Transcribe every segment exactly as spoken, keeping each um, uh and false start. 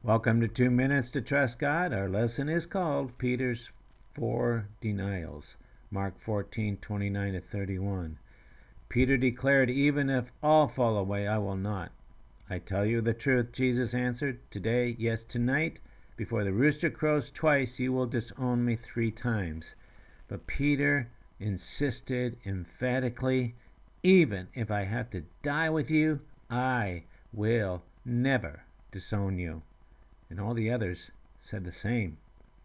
Welcome to Two Minutes to Trust God. Our lesson is called Peter's Four Denials. Mark fourteen, twenty-nine to thirty-one. Peter declared, "Even if all fall away, I will not." "I tell you the truth," Jesus answered. "Today, yes, tonight, before the rooster crows twice, you will disown me three times." But Peter insisted emphatically, "Even if I have to die with you, I will never disown you." And all the others said the same.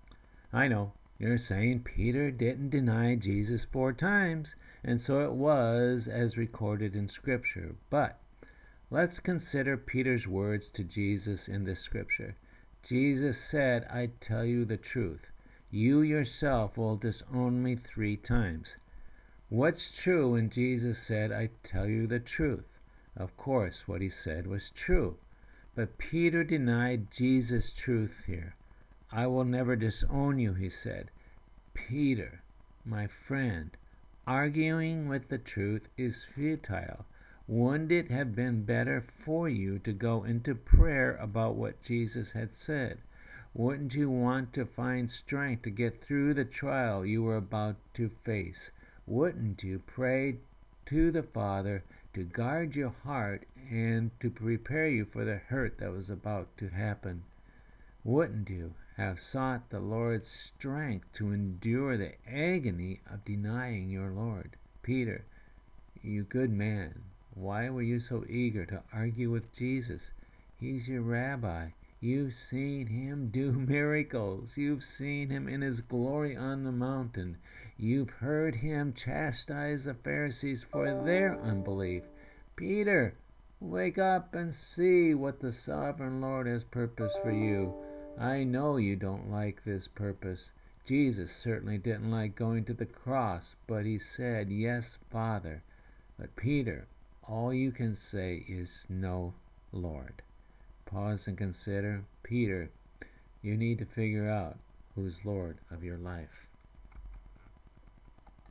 I know, you're saying Peter didn't deny Jesus four times, and so it was as recorded in Scripture. But let's consider Peter's words to Jesus in this Scripture. Jesus said, "I tell you the truth. You yourself will disown me three times." What's true when Jesus said, "I tell you the truth"? Of course, what he said was true. But Peter denied Jesus' truth here. "I will never disown you," he said. Peter, my friend, arguing with the truth is futile. Wouldn't it have been better for you to go into prayer about what Jesus had said? Wouldn't you want to find strength to get through the trial you were about to face? Wouldn't you pray to the Father to guard your heart and to prepare you for the hurt that was about to happen? Wouldn't you have sought the Lord's strength to endure the agony of denying your Lord? Peter, you good man, why were you so eager to argue with Jesus? He's your rabbi. You've seen him do miracles. You've seen him in his glory on the mountain. You've heard him chastise the Pharisees for their unbelief. Peter, wake up and see what the sovereign Lord has purposed for you. I know you don't like this purpose. Jesus certainly didn't like going to the cross, but he said, "Yes, Father." But Peter, all you can say is, "No, Lord." Pause and consider. Peter, you need to figure out who's Lord of your life.